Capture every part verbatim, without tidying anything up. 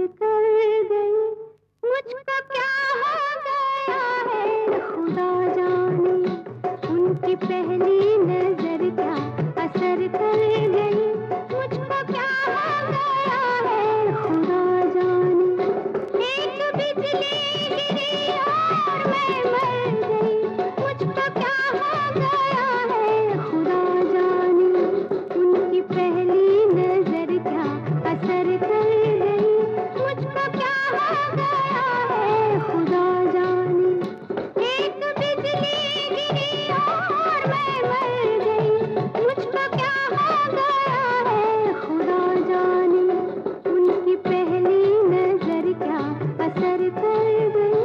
कर गई, मुझको क्या हो गया है खुदा जाने। उनकी पहली नजर क्या असर कर गई, मुझको क्या हो गया है खुदा जाने। एक बिजली गिरी और मैं मर गई, मुझको क्या हो गया है खुदा जाने। उनकी पहली नजर क्या असर कर गई, मुझको क्या हो गया है खुदा जाने। एक बिजली गिरी और मैं मर गई, मुझको क्या हो गया है खुदा जाने। उनकी पहली नजर क्या असर कर गई।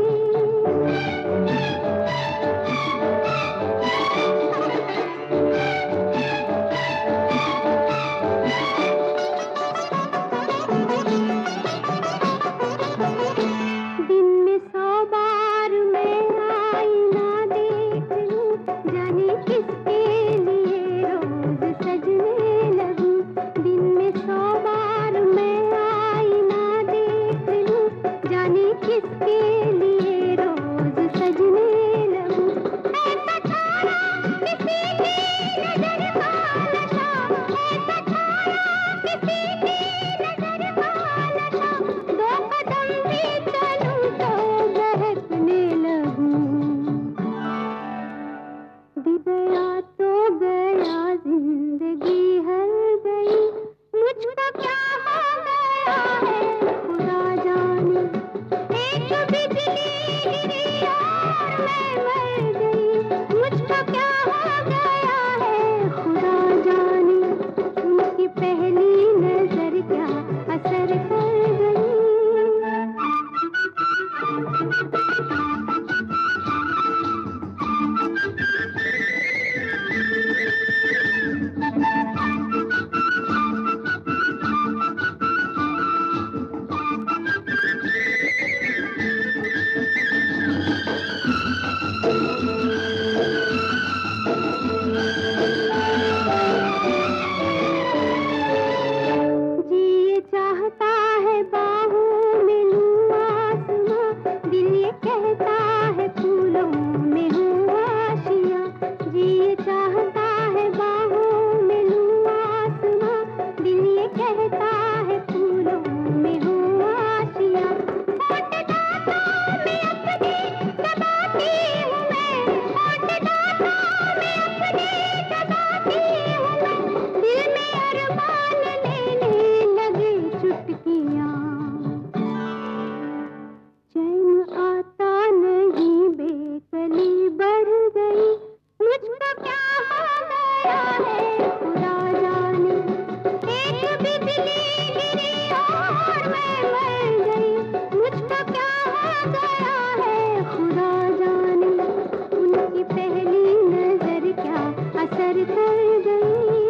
दिन में सौ बार मैं आईना देख लूं, जाने किसके लिए रोज सजने लगूं। दिन में सौ बार मैं आईना देख लूं, जाने किसके लिए रोज सजने लगूं। ऐसा छाया किसी की नजर का नशा, ऐसा छाया किसी की नजर का नशा। दो कदम भी चलूं तो बहकने लगूं। भी गया तो गया, जिंदगी हर गई, मुझको क्या हो गया है खुदा जाने। एक बिजली गिरी और मैं मर गई, मुझको क्या हो गया है खुदा जाने। उनकी पहली नजर क्या असर कर गई। जी चाहता है बाहों में लूं आसमां, दिल ये कहता है फूलों में हूँ आशियाँ। जी चाहता है बाहों में लूं आसमां, दिल ये कहता है फूलों में हूँ आशियाँ। होठ दांतों में अपने दबाती हूँ मैं, होठ दांतों में अपने दबाती हूँ मैं। दिल में अरमान लेने लगे चुटकियाँ, चैन आता नहीं, बेकली बढ़ गई, मुझको क्या हो गया है खुदा जाने। एक बिजली गिरी और मैं मर गई, मुझको क्या हो गया है खुदा जाने। उनकी पहली नजर क्या असर कर गई।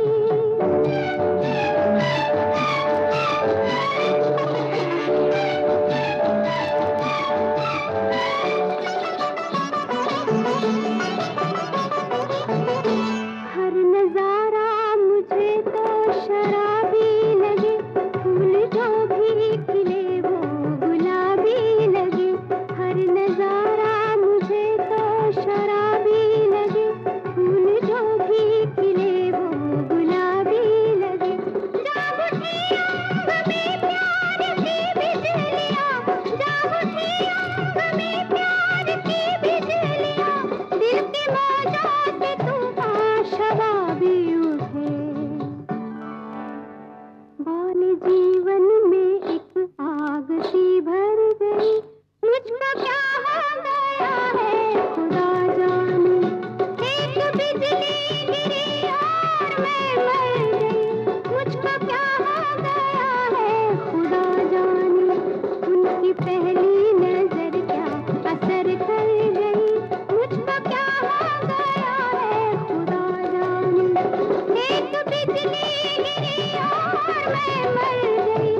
हर नजारा मुझे तो शराबी लगे, फूल जो भी खिले वो गुलाबी लगे। हर नजारा मुझे तो शराबी लगे, फूल जो भी खिले वो गुलाबी लगे। जाग उठी आंख में प्यार की बिजलियाँ, जाग उठी आंख में प्यार की बिजलियाँ। दिल की मौजों से तूफान शराबी उठे, बाल जीवन में एक आग सी भर गई, मुझको क्या हो गया है खुदा जाने। एक बिजली गिरी और मैं मर गई, मुझको क्या हो गया है खुदा जाने। उनकी पहली नजर क्या असर कर गई, मुझको क्या हो गया है खुदा जाने। एक बिजली गिरी और मैं मर गई,